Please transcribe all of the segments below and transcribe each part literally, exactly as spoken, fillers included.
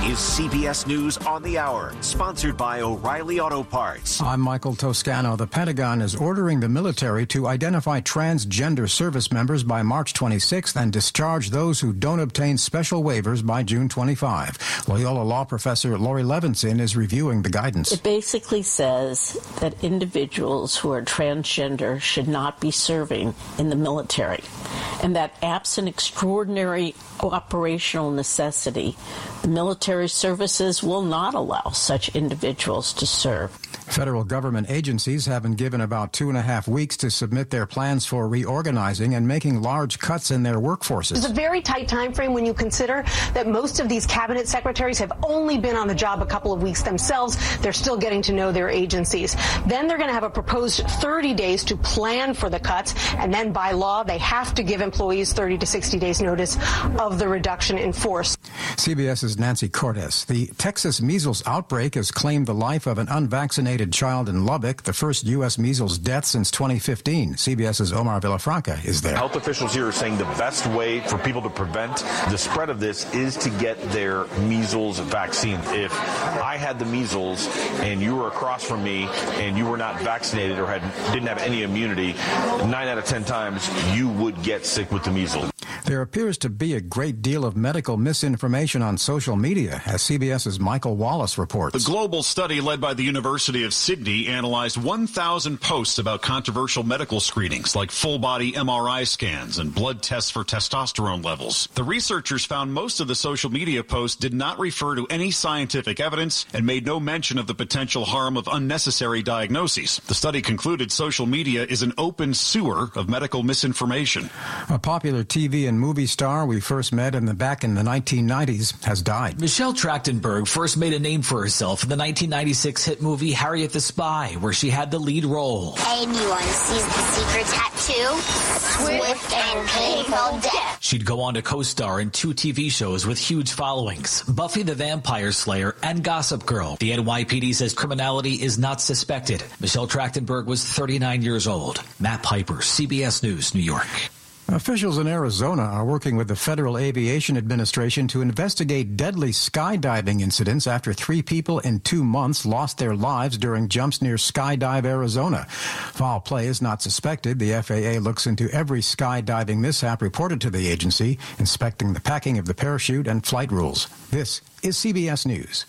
is C B S News on the Hour, sponsored by O'Reilly Auto Parts. I'm Michael Toscano. The Pentagon is ordering the military to identify transgender service members by March twenty-sixth and discharge those who don't obtain special waivers by June twenty-fifth. Loyola Law professor Lori Levinson is reviewing the guidance. It basically says that individuals who are transgender should not be serving in the military, and that absent extraordinary operational necessity, the military services will not allow such individuals to serve. Federal government agencies have been given about two and a half weeks to submit their plans for reorganizing and making large cuts in their workforces. It's a very tight time frame when you consider that most of these cabinet secretaries have only been on the job a couple of weeks themselves. They're still getting to know their agencies. Then they're going to have a proposed thirty days to plan for the cuts, and then by law they have to give employees thirty to sixty days notice of the reduction in force. CBS's Nancy Cordes. The Texas measles outbreak has claimed the life of an unvaccinated child in Lubbock, the first U S measles death since twenty fifteen. CBS's Omar Villafranca is there. Health officials here are saying the best way for people to prevent the spread of this is to get their measles vaccine. If I had the measles and you were across from me and you were not vaccinated or had didn't have any immunity, nine out of ten times you would get sick with the measles. There appears to be a great deal of medical misinformation on social media, as CBS's Michael Wallace reports. The global study led by the University of Sydney analyzed one thousand posts about controversial medical screenings like full-body M R I scans and blood tests for testosterone levels. The researchers found most of the social media posts did not refer to any scientific evidence and made no mention of the potential harm of unnecessary diagnoses. The study concluded social media is an open sewer of medical misinformation. A popular T V and movie star we first met in the back in the nineteen nineties has died. Michelle Trachtenberg first made a name for herself in the nineteen ninety-six hit movie Harriet the Spy, where she had the lead role. Anyone sees the secret tattoo, swift and painful death. She'd go on to co-star in two T V shows with huge followings, Buffy the Vampire Slayer and Gossip Girl. The N Y P D says criminality is not suspected. Michelle Trachtenberg was thirty-nine years old. Matt Piper, C B S News, New York. Officials in Arizona are working with the Federal Aviation Administration to investigate deadly skydiving incidents after three people in two months lost their lives during jumps near Skydive, Arizona. Foul play is not suspected. The F A A looks into every skydiving mishap reported to the agency, inspecting the packing of the parachute and flight rules. This is C B S News.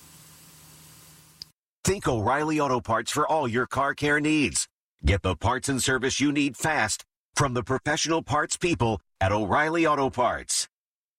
Think O'Reilly Auto Parts for all your car care needs. Get the parts and service you need fast from the professional parts people at O'Reilly Auto Parts.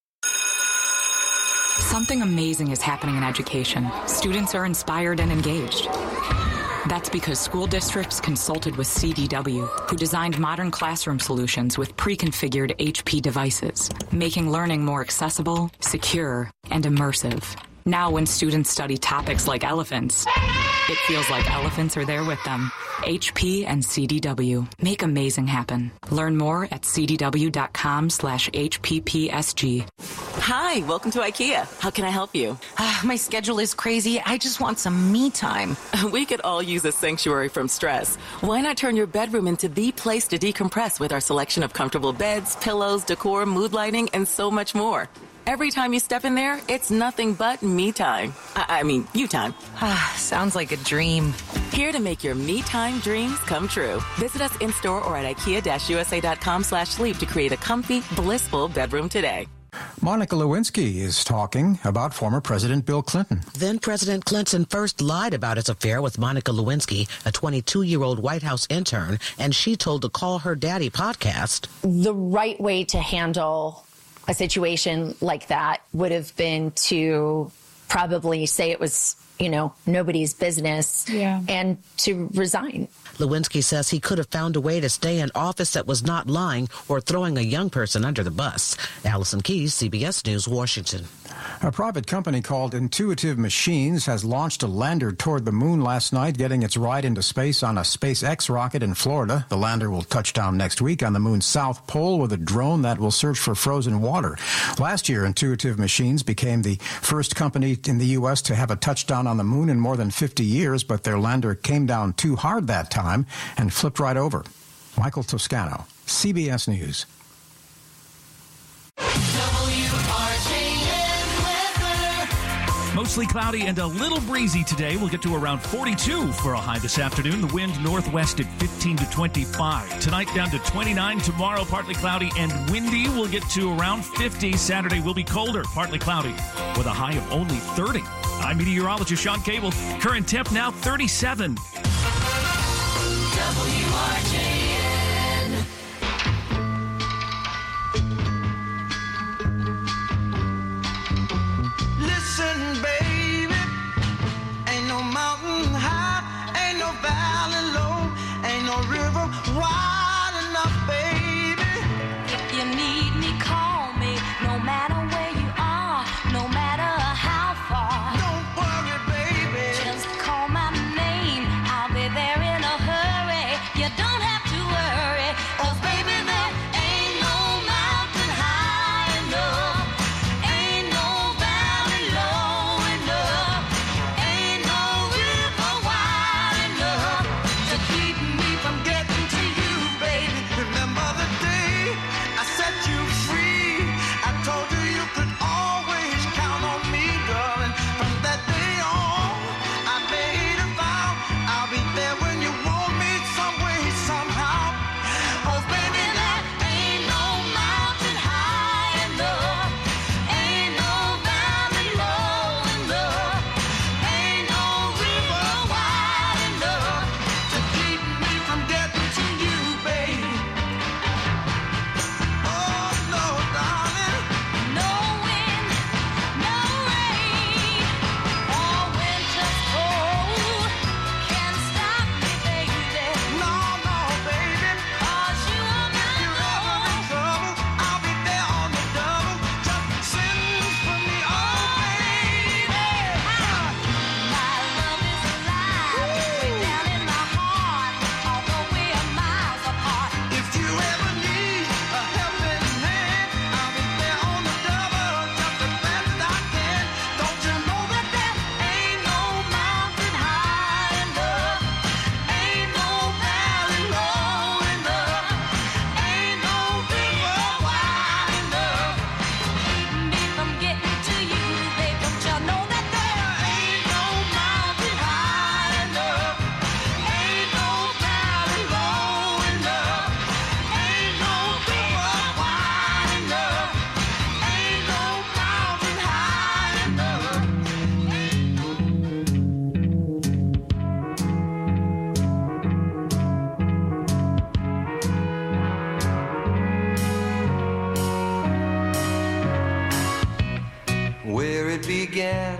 Something amazing is happening in education. Students are inspired and engaged. That's because school districts consulted with C D W, who designed modern classroom solutions with pre-configured H P devices, making learning more accessible, secure, and immersive. Now when students study topics like elephants, it feels like elephants are there with them. H P and C D W. Make amazing happen. Learn more at cdw.com slash HPPSG. Hi, welcome to IKEA. How can I help you? Uh, my schedule is crazy. I just want some me time. We could all use a sanctuary from stress. Why not turn your bedroom into the place to decompress with our selection of comfortable beds, pillows, decor, mood lighting, and so much more? Every time you step in there, it's nothing but me time. I, I mean, you time. Ah, sounds like a dream. Here to make your me time dreams come true. Visit us in-store or at ikea-usa.com slash sleep to create a comfy, blissful bedroom today. Monica Lewinsky is talking about former President Bill Clinton. Then President Clinton first lied about his affair with Monica Lewinsky, a twenty-two-year-old White House intern, and she told the Call Her Daddy podcast. The right way to handle a situation like that would have been to probably say it was, you know, nobody's business yeah. and to resign. Lewinsky says he could have found a way to stay in office that was not lying or throwing a young person under the bus. Allison Keyes, C B S News, Washington. A private company called Intuitive Machines has launched a lander toward the moon last night, getting its ride into space on a SpaceX rocket in Florida. The lander will touch down next week on the moon's south pole with a drone that will search for frozen water. Last year, Intuitive Machines became the first company in the U S to have a touchdown on the moon in more than fifty years, but their lander came down too hard that time and flipped right over. Michael Toscano, C B S News. mostly cloudy and a little breezy today. We'll get to around forty-two for a high this afternoon. The wind northwest at fifteen to twenty-five. Tonight down to twenty-nine. Tomorrow partly cloudy and windy. We'll get to around fifty. Saturday will be colder, partly cloudy, with a high of only thirty. I'm meteorologist Sean Cable. Current temp now thirty-seven. W R J N. Listen, baby, ain't no mountain high, ain't no valley low, ain't no river wide enough, baby. If you need me, call me, no matter where you are, no matter how far. Don't worry, baby, just call my name, I'll be there in a hurry. You don't have to worry, 'cause baby, there ain't no mountain high enough, ain't no valley low enough, ain't no river wide enough to keep me from getting to you, baby. Remember the day I set you free, I told you you could always count on me, darling. From that day on, I made a vow, I'll be there when you want me, some way, somehow. Oh, baby, there ain't no mountain high enough, ain't no valley low enough, ain't no river wide enough to keep me from getting to you, baby. Oh, no, darling. No wind, no rain, or winter's cold can stop me, baby. No, no, baby. 'Cause you are my You're ever in love. trouble, I'll be there on the double. Just send for me, oh, baby. My love is alive, way down in my heart, although we are miles apart. If you ever need a helping hand, I'll be there on the double, just as fast as I can. Don't you know that there ain't no mountain high enough, ain't no valley low enough, ain't no river wide enough Keep me from getting to you, babe. Don't you know that there ain't no mountain high enough, ain't no valley low enough, ain't no river wide enough, ain't no mountain high enough. Where it began,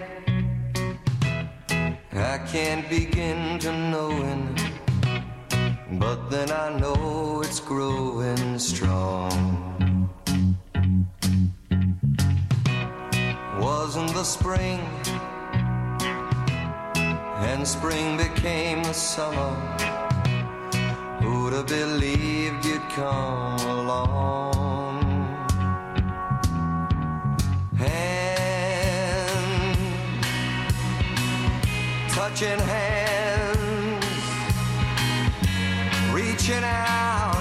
I can't begin to knowing, but then I know it's growing strong. Wasn't the spring, and spring became the summer. Who'd have believed you'd come along? Hand, touching hands, reaching out,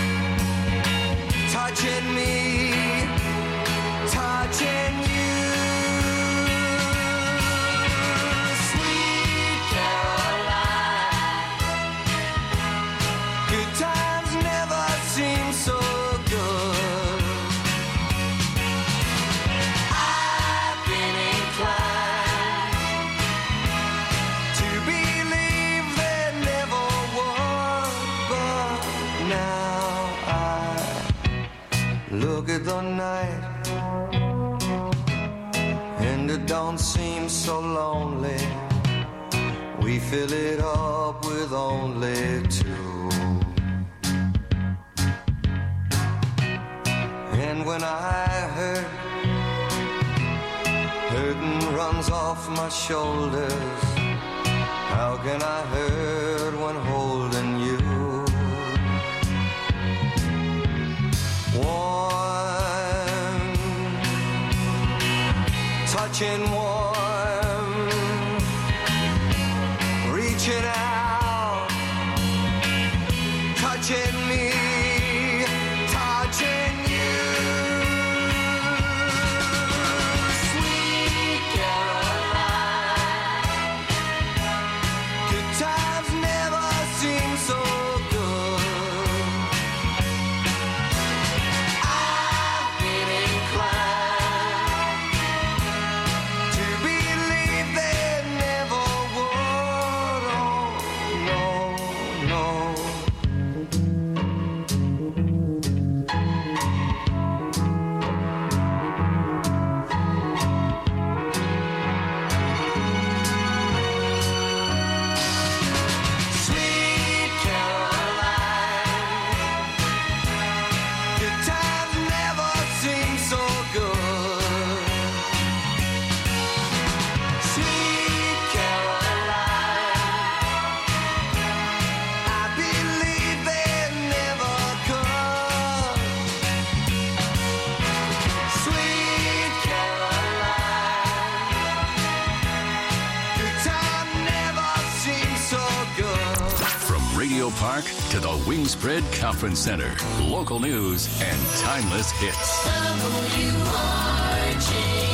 touching me, touching you. Sweet Caroline, good times never seem so good. I've been inclined to believe there never was, but now I look at the night and it don't seem so lonely. We fill it up with only two. And when I hurt, hurting runs off my shoulders. How can I hurt when holding you? Warm, touching warm, reaching out, touching me, touching you. Sweet Caroline, Park to the Wingspread Conference Center. Local news and timeless hits. W R J.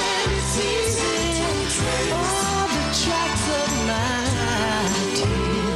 All the tracks of my tears.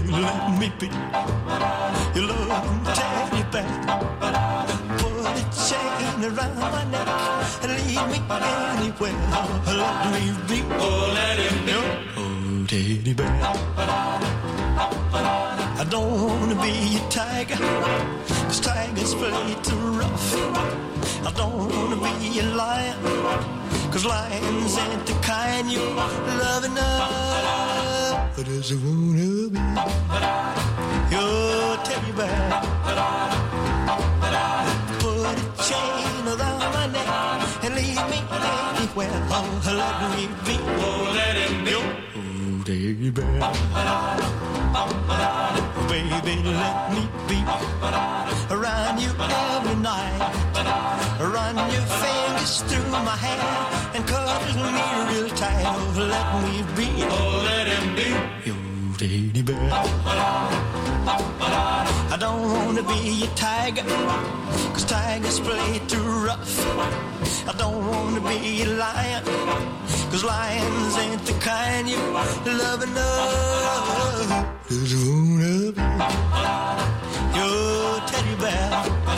let me be your loving teddy bear. Put a chain around my neck and lead me anywhere. Let me be, oh, let him be your oh, teddy bear. I don't wanna be a tiger, 'cause tigers play too rough. I don't wanna be a lion, 'cause lions ain't the kind you love enough. I just wanna be your teddy bear. Put a chain around my neck and lead me anywhere. Oh, let me be, oh, let him be your oh, teddy bear. Baby, let me be around you every night. Run your fingers through my hair and cuddle me real tight. Oh, let me be, oh, let him be your teddy bear. I don't wanna be a tiger, 'cause tigers play too rough. I don't wanna be a lion, 'cause lions ain't the kind you love enough. Just wanna be your teddy bear.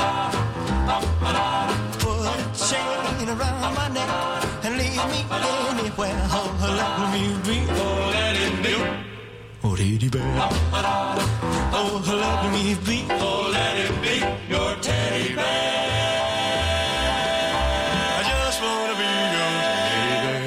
Put a chain around my neck and leave me anywhere. Oh, let me be, oh, let it be, oh, teddy bear. Oh, let me be, oh, let it be your teddy bear. I just wanna be your teddy bear.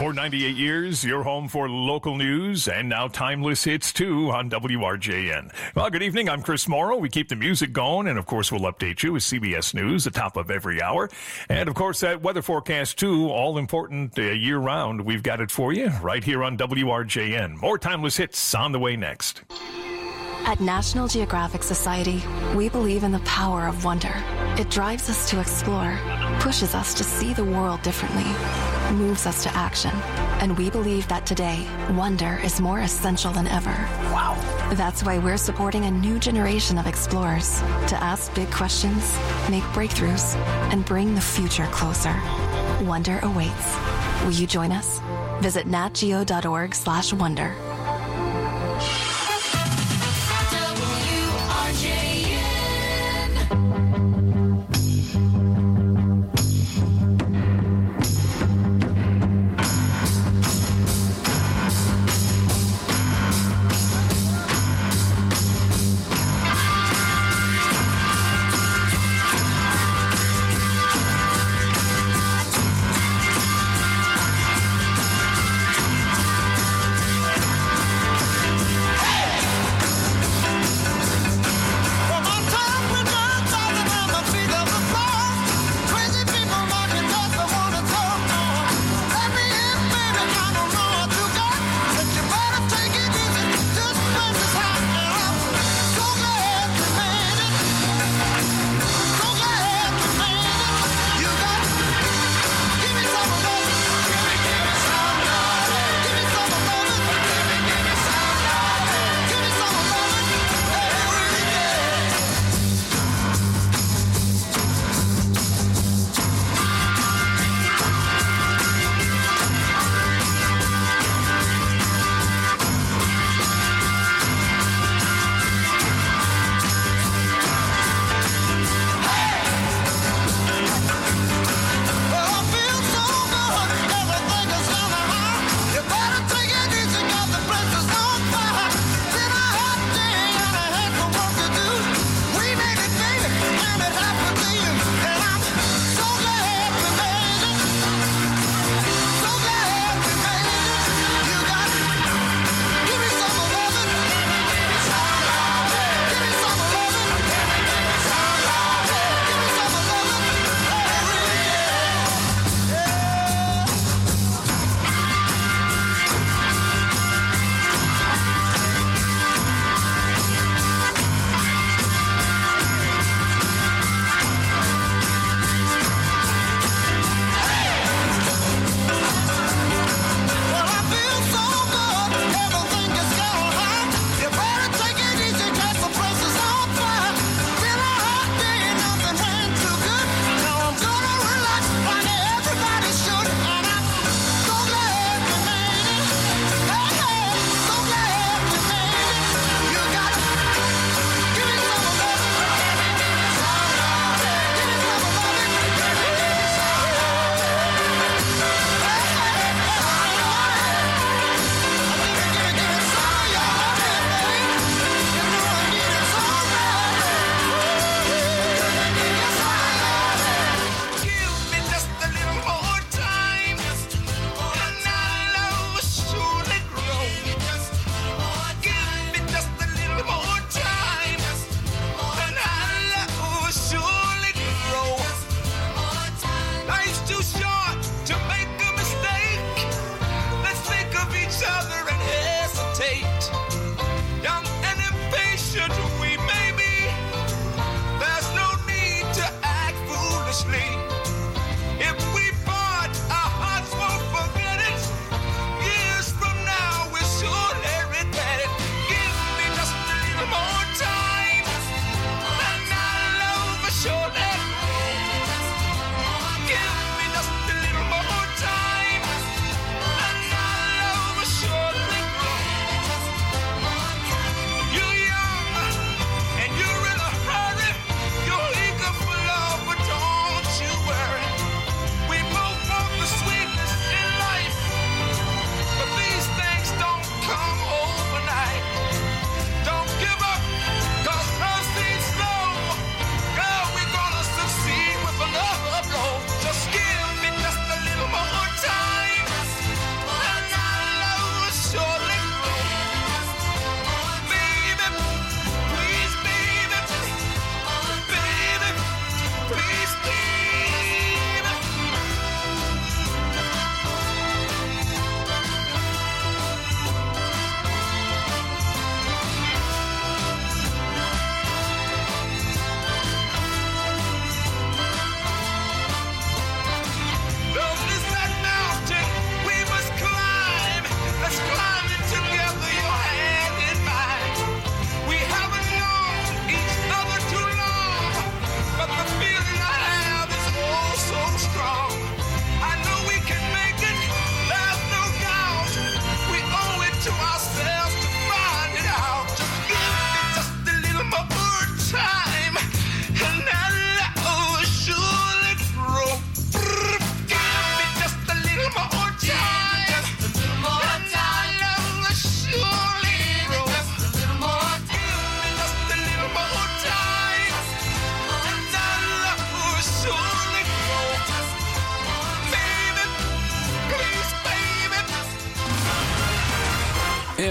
For ninety-eight years, your home for local news and now timeless hits too on W R J N. Well, good evening. I'm Chris Morrow. We keep the music going, and of course, we'll update you with C B S News at the top of every hour. And of course, that weather forecast too, all important uh, year round. We've got it for you right here on W R J N. More timeless hits on the way next. At National Geographic Society, we believe in the power of wonder. It drives us to explore, pushes us to see the world differently, moves us to action. And we believe that today, wonder is more essential than ever. Wow. That's why we're supporting a new generation of explorers to ask big questions, make breakthroughs, and bring the future closer. Wonder awaits. Will you join us? Visit natgeo.org slash wonder.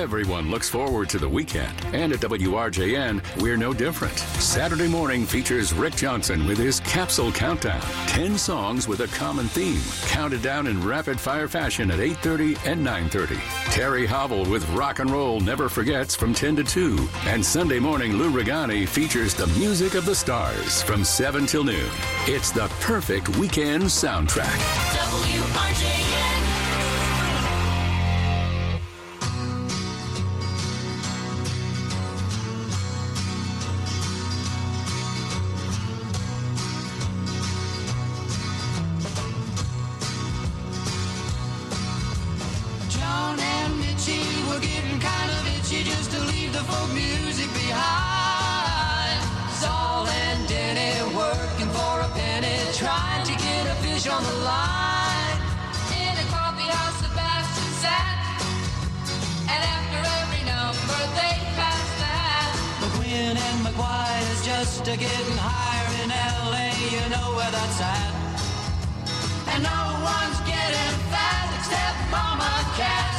Everyone looks forward to the weekend. And at W R J N, we're no different. Saturday morning features Rick Johnson with his Capsule Countdown. Ten songs with a common theme, counted down in rapid-fire fashion at eight thirty and nine thirty. Terry Hobble with Rock and Roll Never Forgets from ten to two. And Sunday morning, Lou Regani features the music of the stars from seven till noon. It's the perfect weekend soundtrack. W R J N. John and Mitchie were getting kind of itchy just to leave the folk music behind. Saul and Denny working for a penny, trying to get a fish on the line. In a coffee house, Sebastian sat, and after every number they passed that. McGuinn and McGuire's just a getting higher in L A, you know where that's at. And no one's getting fat except Mama Cass.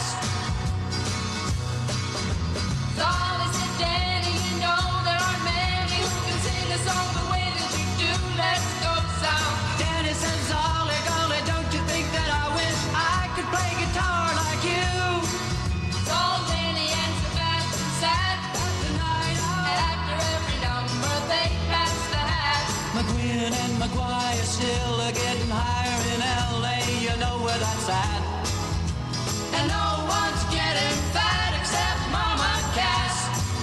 Saul said, Danny, you know there aren't many who can sing a song the way that you do. Let's go south. Danny says, Ollie, golly, don't you think that I wish I could play guitar like you? Saul, Danny, and Sebastian sat the night out, and after every number they passed the hat. McGuinn and McGuire still are getting higher in L A, you know where that's at. And no one's getting fat except Mama Cass.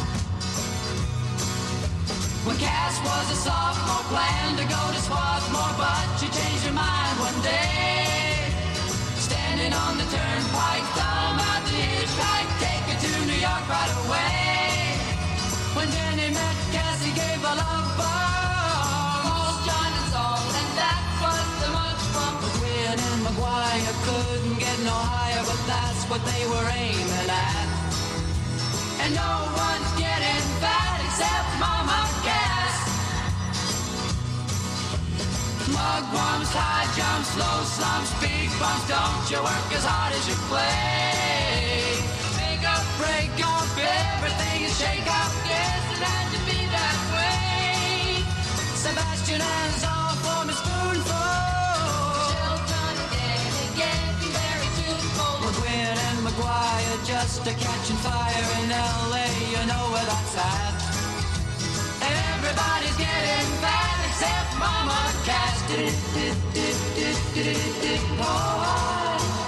When Cass was a sophomore, planned to go to Swarthmore, but she changed her mind one day. Standing on the turnpike, thumb out the hitchhike, take her to New York right away. When Jenny met Cass, he gave her love bomb. Paul, John, and Saul, and that was the much fun. McGuinn and McGuire couldn't get no higher, but that's what they were aiming at. And no one's getting fat except Mama Cass. Mugwumps, high jumps, low slumps, big bumps, don't you work as hard as you play. Make up, break up, everything is shake up. Yes, it had to be that way. Sebastian and Saul form a spoonful. Children again, getting very tuneful. McGuinn and McGuire just a catching fire in L A, you know where that's at. And everybody's getting fat except Mama Cass. Oh.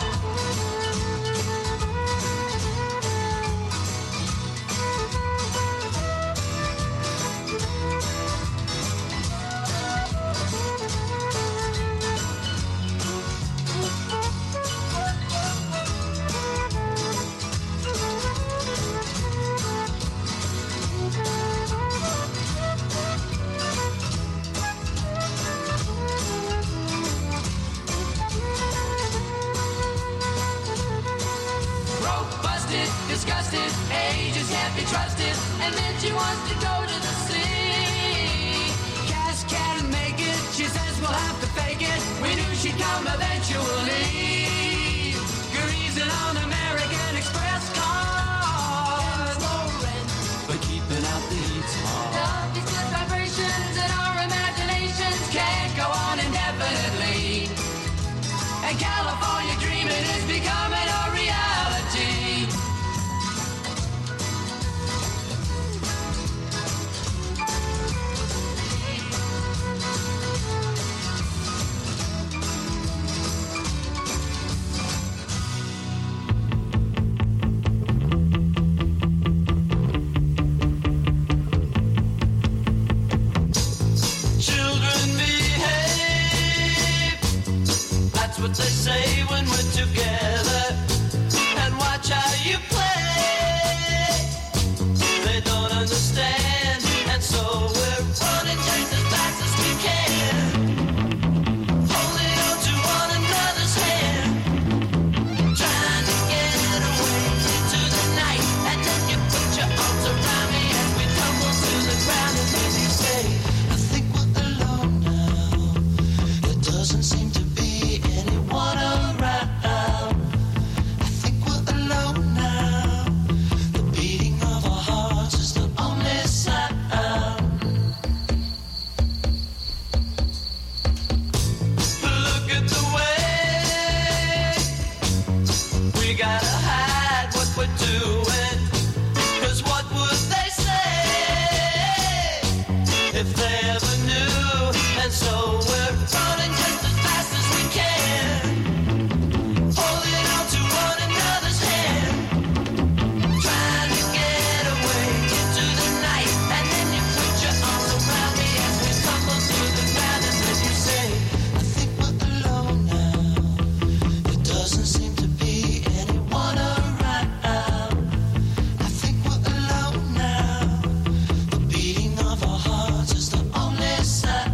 Disgusted, ages can't be trusted, and then she wants to go to the sea. Cass can't make it, she says we'll have to fake it. We knew she'd come eventually. Greasing on American Express cars, but keeping out the heat's hard. Love these good vibrations and our imaginations Can't go on indefinitely. And California dreaming is becoming a reality. Children behave, that's what they say when we if they ever knew. And so we're running just as fast as we can, holding on to one another's hand, trying to get away into the night. And then you put your arms around me as we tumble through the ground, and then you say, I think we're alone now. It doesn't seem to be anyone around. I think we're alone now. The beating of our hearts is the only sound.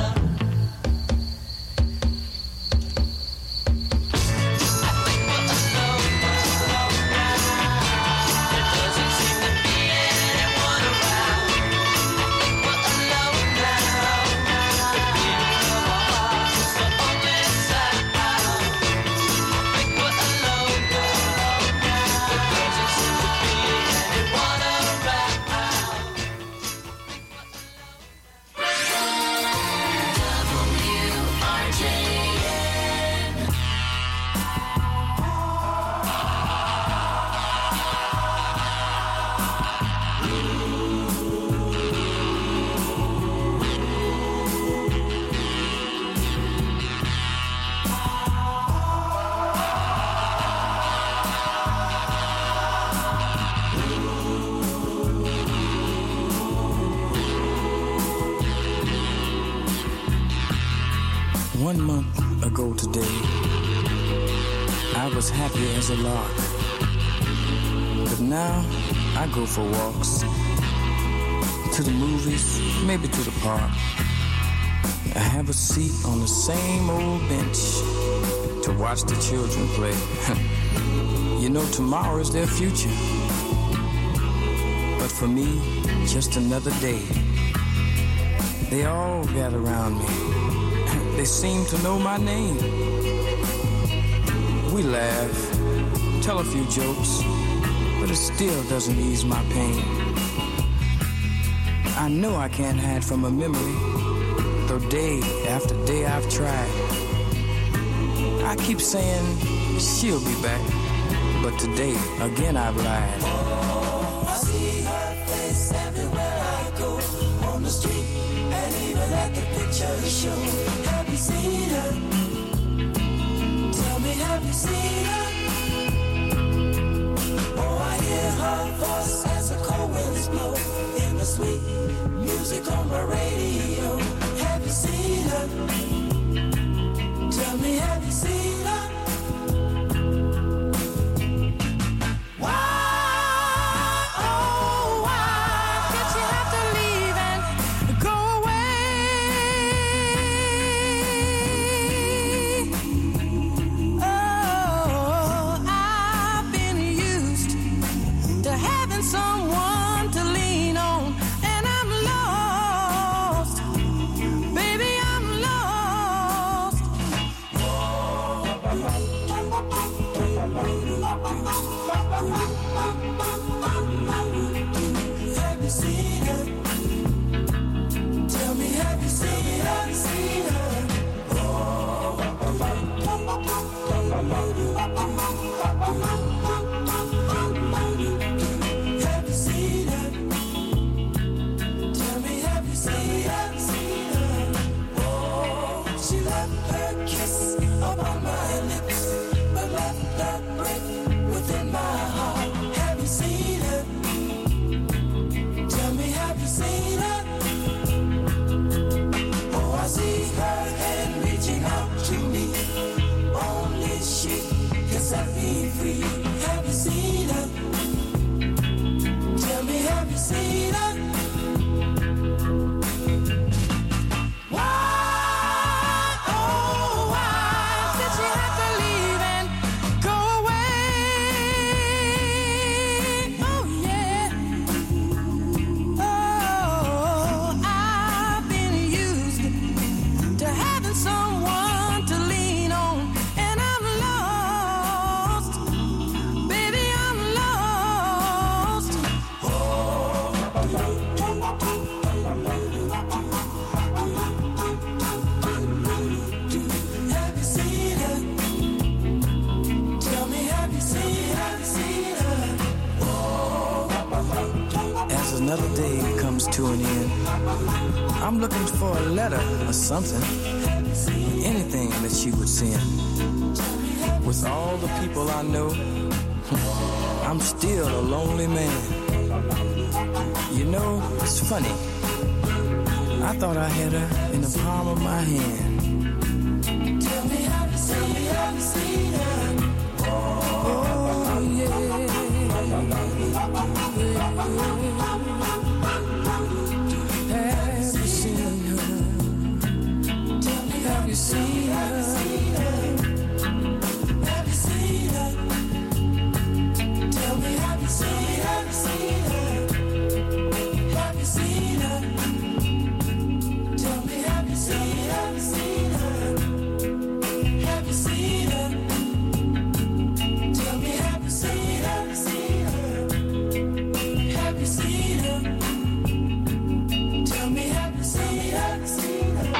One month ago today, I was happy as a lark. But now I go for walks, to the movies, maybe to the park. I have a seat on the same old bench to watch the children play. You know, tomorrow is their future. But for me, just another day. They all gather around me. They seem to know my name. We laugh, tell a few jokes, but it still doesn't ease my pain. I know I can't hide from a memory, though day after day I've tried. I keep saying she'll be back, but today again I've lied. Oh, I see her face everywhere I go, on the street and even at the picture show. Have you seen her? Tell me, have you seen her? Oh, I hear her voice as the cold winds blow in the sweet music on my radio. Have you seen her? Tell me, have you seen her? Another day comes comes to an end, I'm looking for a letter or something, anything that she would send. With all the people I know, I'm still a lonely man. You know, it's funny. I thought I had her in the palm of my hand. Tell me how you see, how you see her. Oh, yeah. Have you seen her? Tell me, have you seen her? Have you seen her? Tell me, have you seen, have you seen her? Have you seen her? Tell me, have you seen, have you seen her? Have you seen her? Tell me, have you seen, have you seen her? Have you seen her? Tell me, have you seen, have you seen her?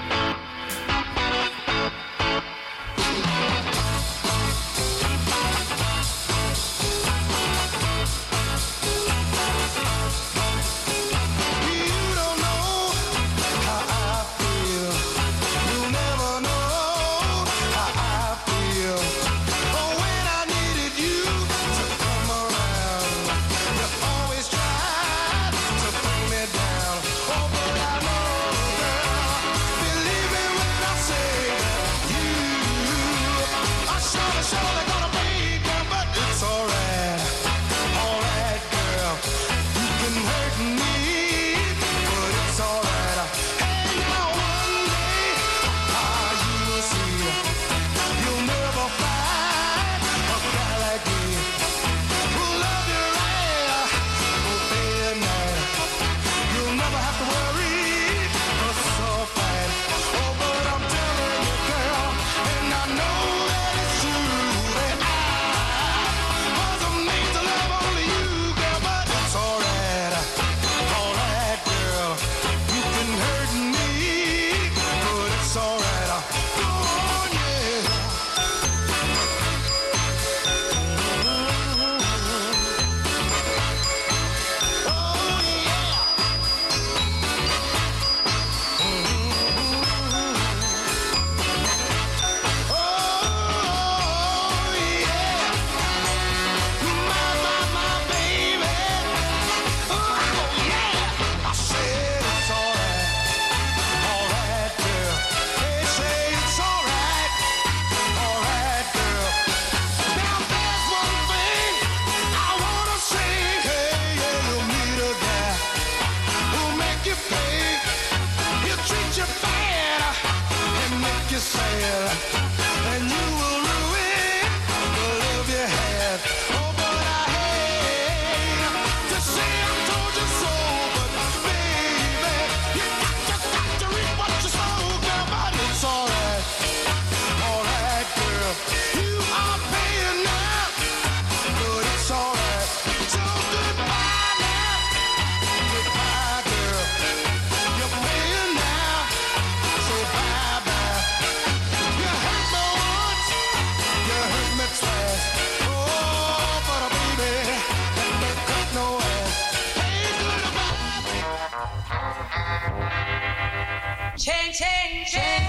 Chain, chain, chain.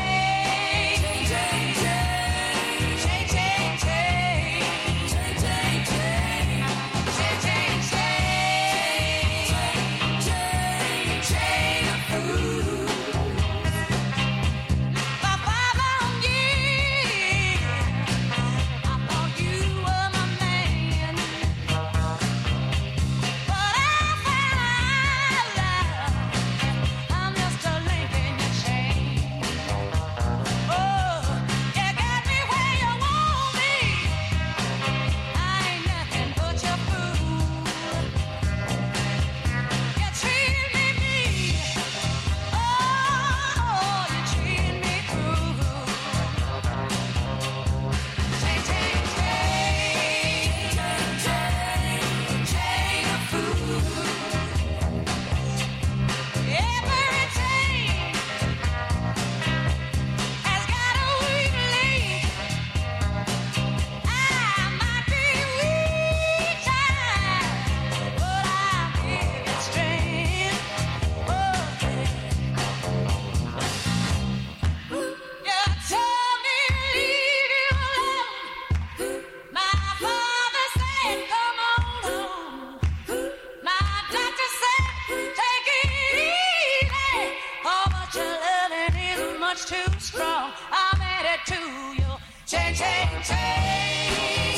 Chain, chain, chain. Chain, chain, chain. Chain, chain, chain. Chain, chain, chain. Chain, chain of food. For five long years, I thought you were my man. But I found out I'm just a link in your chain. much too strong. I'm headed to you. Change, change, change.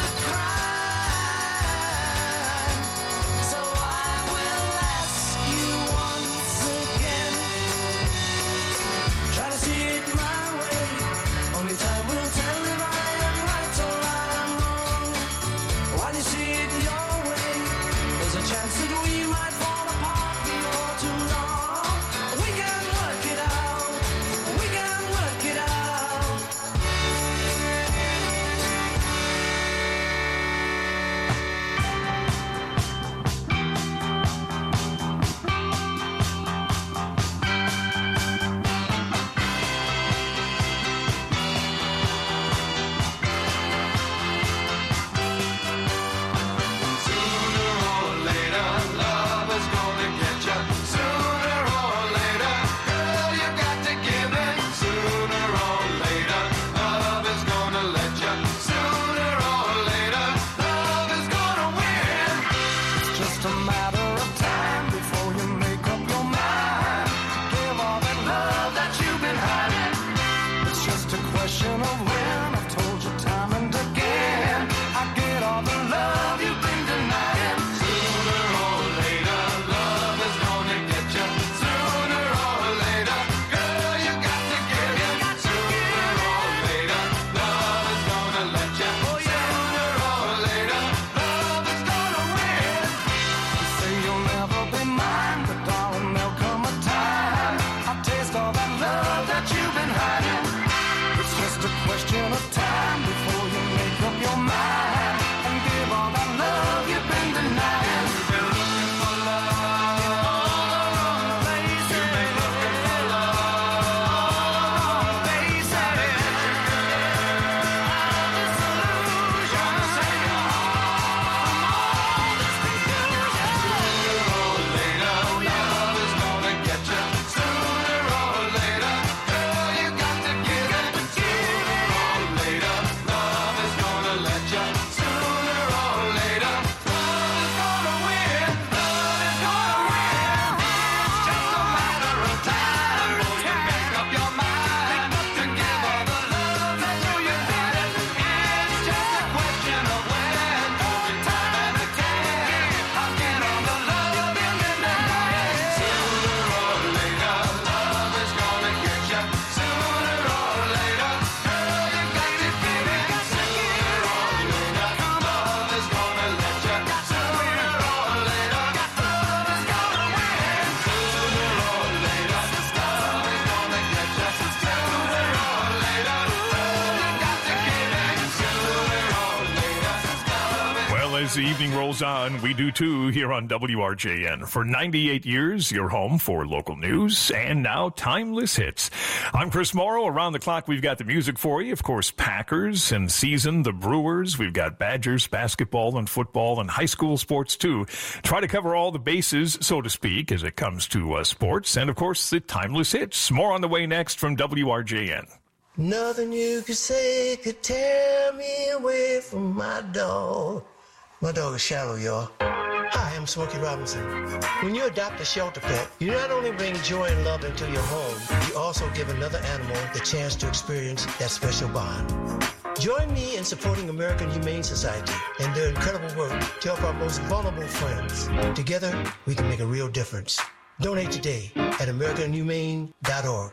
You as the evening rolls on, we do too here on W R J N. For ninety-eight years, your home for local news and now timeless hits. I'm Chris Morrow. Around the clock, we've got the music for you. Of course, Packers and season, the Brewers. We've got Badgers, basketball and football and high school sports too. Try to cover all the bases, so to speak, as it comes to uh, sports. And of course, the timeless hits. More on the way next from W R J N. Nothing you could say could tear me away from my dog. My dog is Shallow, y'all. Hi, I'm Smokey Robinson. When you adopt a shelter pet, you not only bring joy and love into your home, you also give another animal the chance to experience that special bond. Join me in supporting American Humane Society and their incredible work to help our most vulnerable friends. Together, we can make a real difference. Donate today at american humane dot org.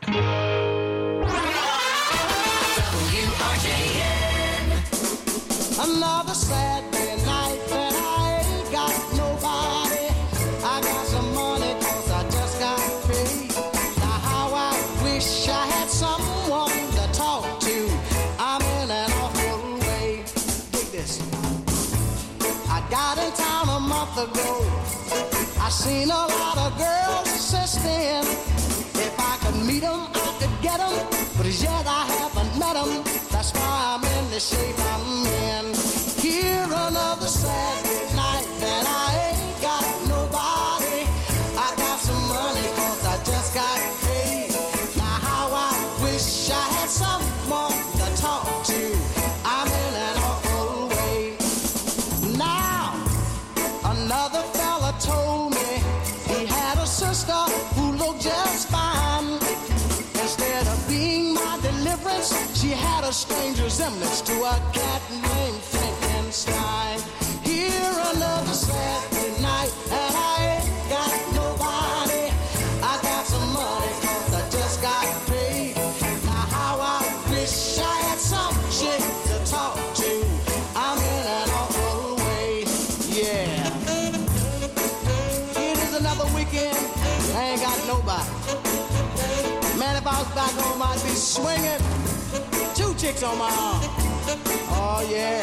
Another Saturday night that I ain't got nobody. I got some money cause I just got paid. Now how I wish I had someone to talk to. I'm in an awful way. Dig this. I got in town a month ago. I seen a lot of girls since then. If I could meet them, I could get them. But as yet I haven't met them. That's why I'm in the shape I'm in. Here another Saturday night that I ain't got nobody. I got some money cause I just got paid. Now how I wish I had someone to talk to. I'm in an awful way. Now, another fella told me he had a sister who looked just fine. Instead of being my deliverance, she had a strange resemblance to a cat named Frankenstein. Here another Saturday night, and I ain't got nobody. I got some money cause I just got paid. Now how I wish I had some chick to talk to. I'm in an awful way, yeah. It is another weekend, I ain't got nobody. Man, if I was back home, I'd be swinging. Two chicks on my arm. Oh, yeah.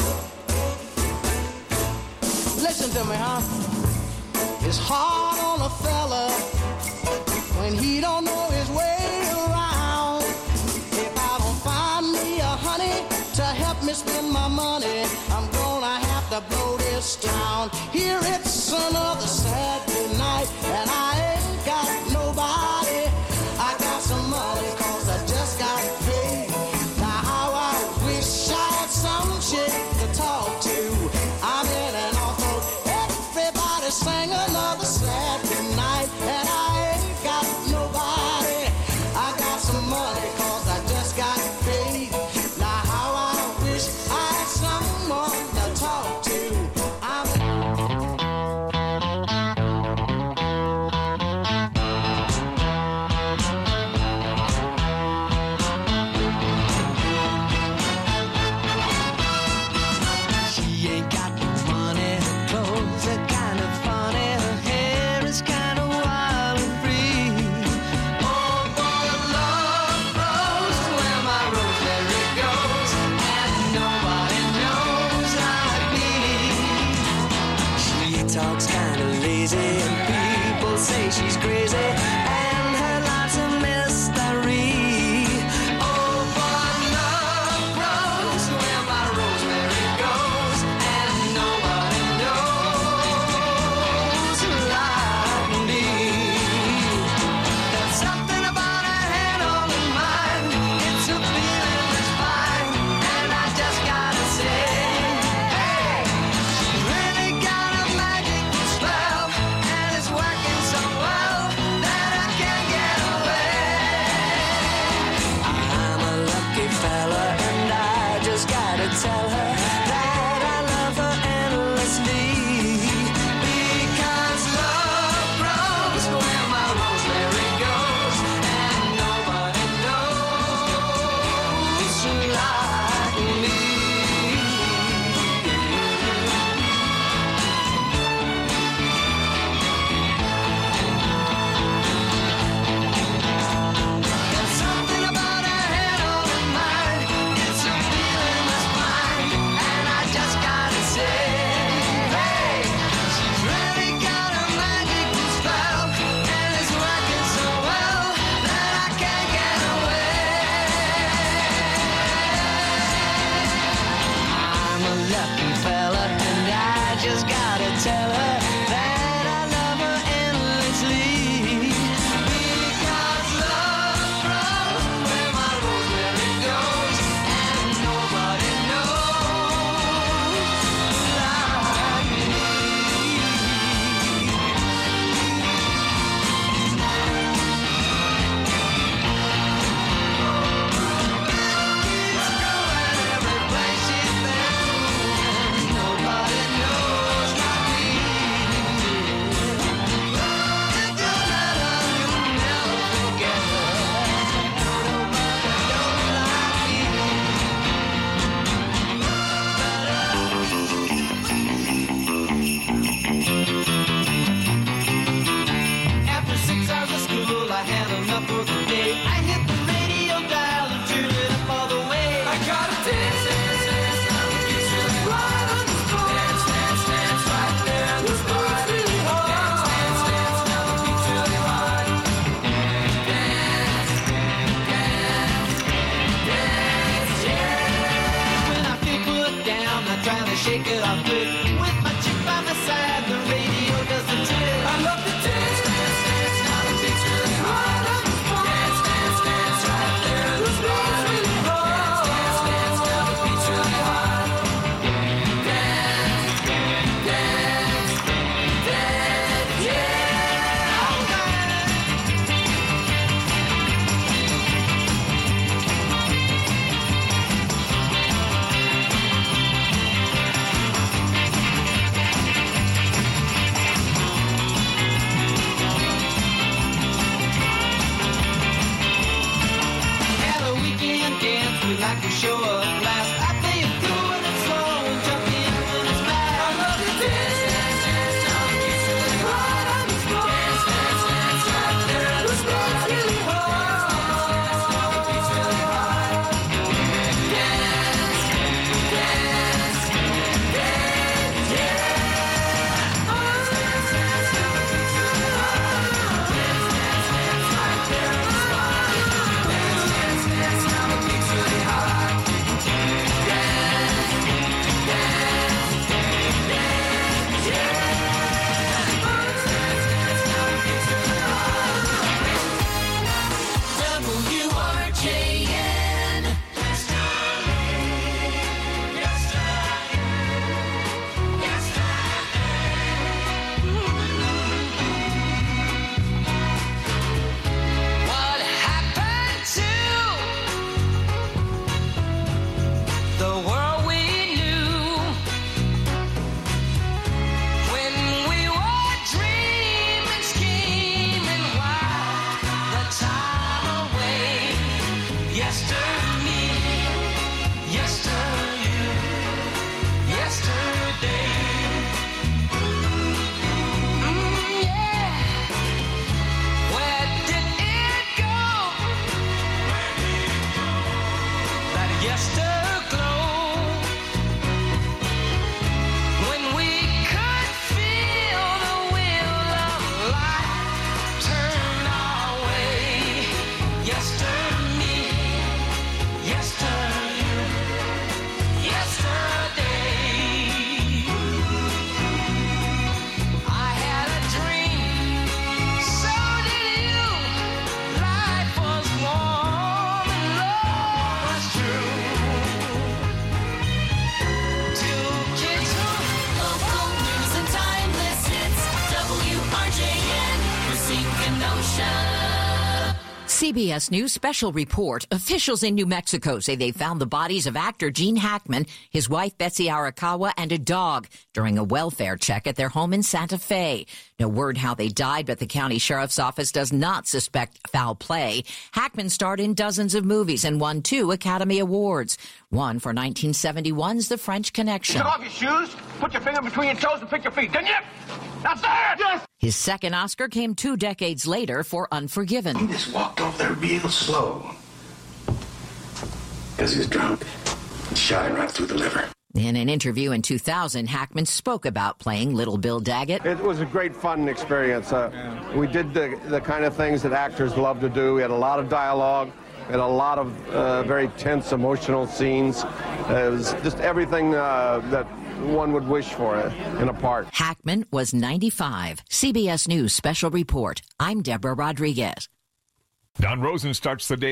Listen to me, huh? It's hard on a fella when he don't know his way around. If I don't find me a honey to help me spend my money, I'm gonna have to blow this town. Here it's another Saturday night, and I ain't got nobody. I got some money cause I just got paid. Now how I wish I had some chick to talk to. I'm in an awful. Everybody sang another Saturday night, and I ain't got nobody. I got some money cause I just got paid. Now how I wish I had someone to talk to. I'm like a show of blast. I think cool when it's slow and jump in when it's bad. I love to dance, dance, dance, now it gets really hard on the floor. Dance, dance, dance, right there, the spot's really hard. Now it gets really hard. Dance, dance, dance, yeah. W R J N. What happened to the world we knew when we were dreaming, scheming, while the time away? Yesterday, yesterday, yesterday. Mm, yeah. Where did it go? That yesterglow, when we could feel the wheel of life turn our way. Yesterday, yesterday, yesterday. I had a dream, so did you. Life was warm and love was true. Two kids who Local news and timeless hits. W R J N. Racine Kenosha. C B S News special report. Officials in New Mexico say they found the bodies of actor Gene Hackman, his wife Betsy Arakawa, and a dog during a welfare check at their home in Santa Fe. No word how they died, but the county sheriff's office does not suspect foul play. Hackman starred in dozens of movies and won two Academy Awards. One for nineteen seventy-one's The French Connection. Take off your shoes, put your finger between your toes, and pick your feet, didn't you? That's it! Yes! His second Oscar came two decades later for Unforgiven. He just walked off there real slow. Because he was drunk. Shot him right through the liver. In an interview in two thousand, Hackman spoke about playing Little Bill Daggett. It was a great fun experience. Uh, we did the, the kind of things that actors love to do. We had a lot of dialogue. We had a lot of uh, very tense, emotional scenes. Uh, it was just everything uh, that one would wish for in a part. Hackman was ninety-five. C B S News Special Report. I'm Deborah Rodriguez. Don Rosen starts the day.